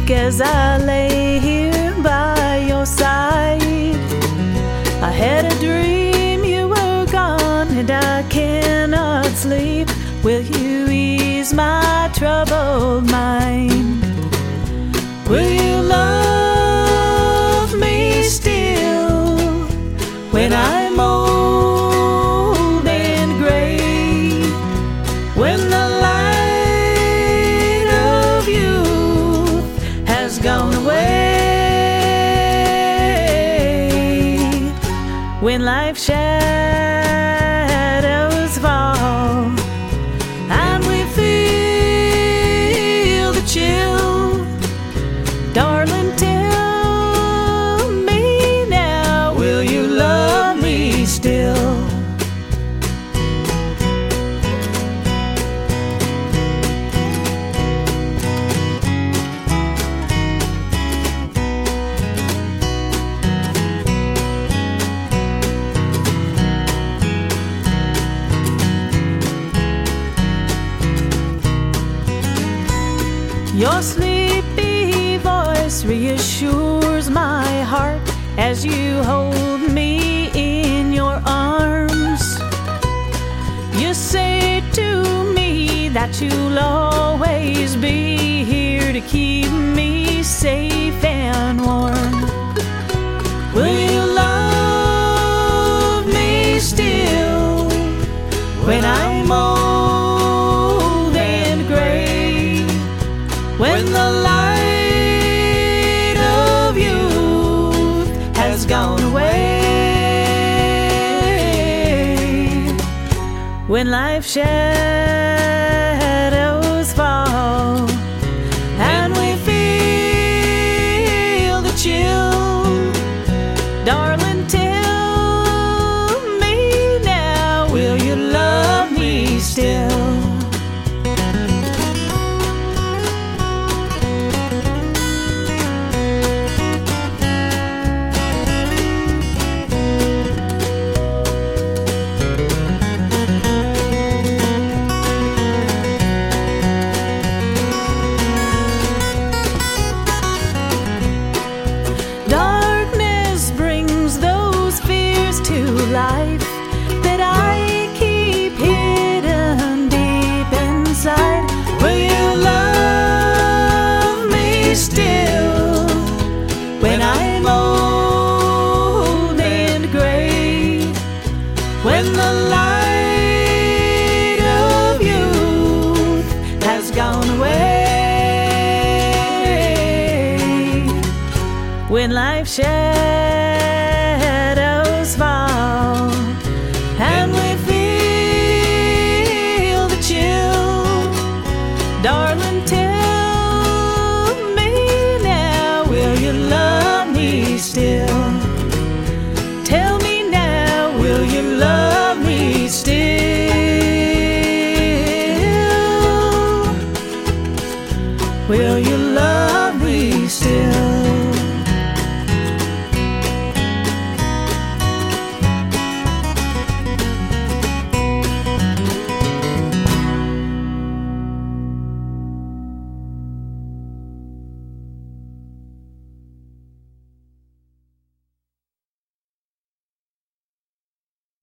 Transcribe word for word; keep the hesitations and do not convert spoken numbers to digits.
weak as I lay here by your side. I had a dream you were gone and I cannot sleep. Will you ease my troubled mind? Will you love me still when I'm old and gray? When the light of youth has gone away, when life's shadows fall and we feel the chill, darling, tell me now, will you love me still? Your sleepy voice reassures my heart as you hold me in your arms. You say to me that you'll always be here to keep me safe and warm. Will you love me still when I'm old and gray? When the light of youth has gone away, when life's shadows fall and we feel the chill, darling, tell me now, will you love me still? Life that I keep hidden deep inside. Will you love me still when I'm old and gray? When the light of youth has gone away, when life shares